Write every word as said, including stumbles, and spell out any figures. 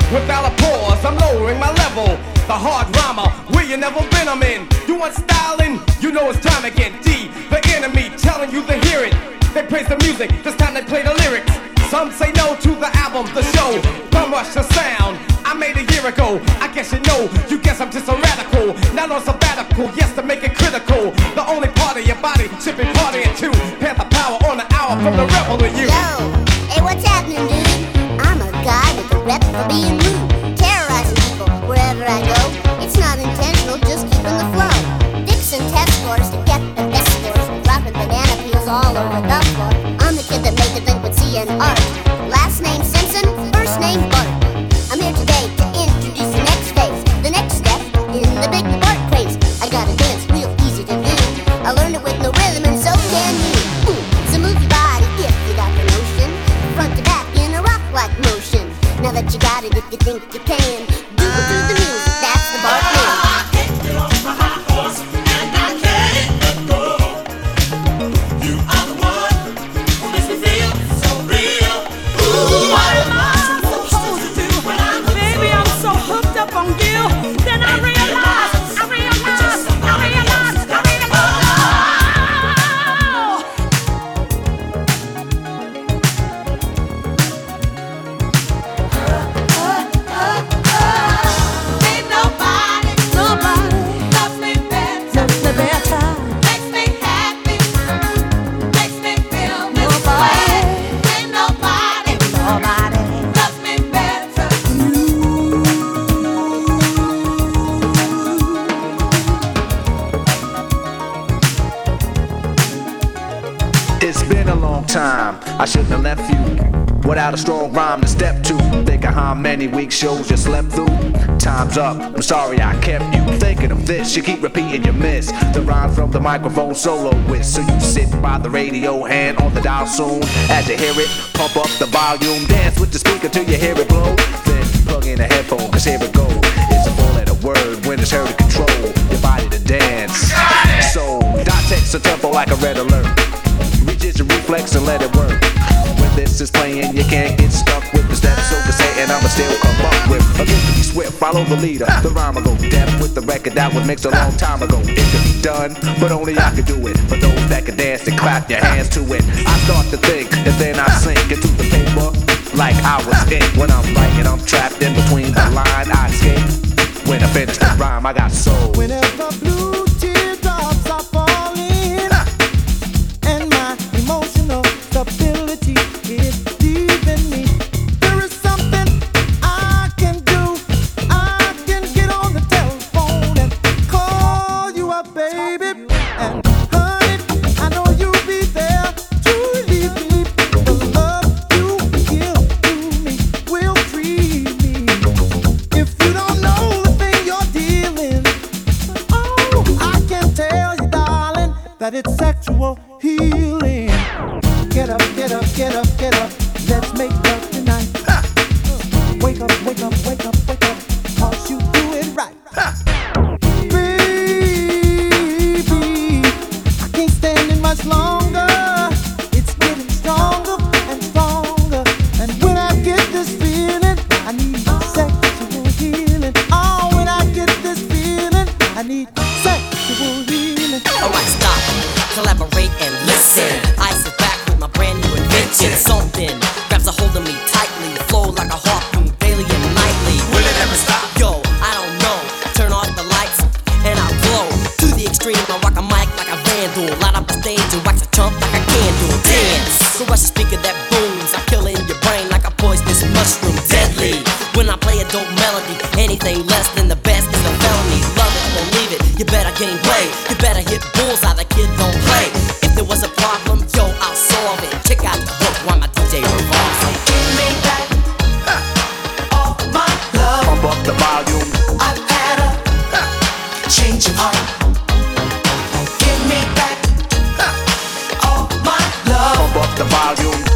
without a pause. I'm lowering my level. The hard rhymer, where you never been, I'm in. You want styling? You know it's time to get D. The enemy telling you to hear it. They praise the music, this time they play the lyrics. Some say no to the album, the show. Bum rush the sound I made a year ago. I guess you know, you guess I'm just a radical. Not on sabbatical, yes, to make it critical. The only part of your body should be partying too. Panther power on the hour from the rebel to you. Yo, hey, what's happening, dude? I'm a guy with a rep for being rude, terrorizing people wherever I go. It's not intentional, just keeping the flow. Dixon test scores to get the best scores, dropping banana peels all over the floor. I'm the kid that made the delinquency and art. Last name Simpson, first name Bart. I'm here today to introduce the next phase, the next step in the big Bart craze. I got a dance real easy to do. I learned it with no rhythm, and so can you. Ooh, so move your body if you got the notion, front to back in a rock-like motion. Now that you got it, if you think you can, do it to the music. That's the Bart man. I can't get off my high horse, and I can't let go. You are the one who makes me feel so real. Ooh, what am I supposed to do when I'm Baby, I'm so hooked up on you. Then I realize, I realize, I realize, I realize. Ain't nobody, Nobody loves me better, loves me better. makes me happy, makes me feel this Nobody. way. Ain't nobody, Nobody. loves me better. It's been a long time, I shouldn't have left you without a strong rhyme to step to. Think of how many week shows you slept through. Time's up, I'm sorry I kept you thinking of this. You keep repeating you miss the rhyme from the microphone soloist. So you sit by the radio, hand on the dial soon. As you hear it, pump up the volume. Dance with the speaker till you hear it blow. Then plug in a headphone, cause here it goes. It's a four letter word when it's heard to control your body to dance. So dot text a tempo like a red alert. Reach your reflex and let it work. When this is playing, you can't get stuck with the steps. So to say, and I'ma still come up with a gift to be swift. Follow the leader, the rhyme go deaf with the record that was mixed a long time ago. It could be done, but only I could do it. For those that can dance and clap your hands to it, I start to think and then I sink into the paper like I was ink. When I'm writing, I'm trapped in between the line. I escape. When I finish the rhyme, I got soul. Whenever blue teardrops are falling and my emotional stability is leaving me, there is something I can do. I can get on the telephone and call you up, baby. And honey, I know you'll be there to relieve me. The love you give to me will free me. If you don't know the thing you're dealing, oh, I can tell you, darling, that it's sexual healing. Get up, get up, get up, get up. Let's make love tonight. Wake up, wake up, wake up, wake up. Cause you do it right. Baby, I can't stand it much longer. It's getting stronger and stronger. And when I get this feeling, I need sexual healing. Oh, when I get this feeling, I need sexual healing. Alright, stop, collaborate and listen. I sit back with my brand new invention. Something grabs a hold of me tightly, flow like a harpoon daily and nightly. Will it ever stop? Yo, I don't know. Turn on the lights and I blow to the extreme. I rock a mic like a vandal, light up the stage and wax a chump like a candle. Dance, crush the speaker that booms. I kill it in your brain like a poisonous mushroom, deadly. When I play a dope melody, anything less than the best is a felony. Love it or leave it, you better gain weight. You better hit bullseye, the kid don't play. If there was a problem, yo, I'll solve it. Check out the hook while my D J revolves it. Give me back all my love. Pump up the volume. I've had a change of heart. Give me back all my love. Pump up the volume.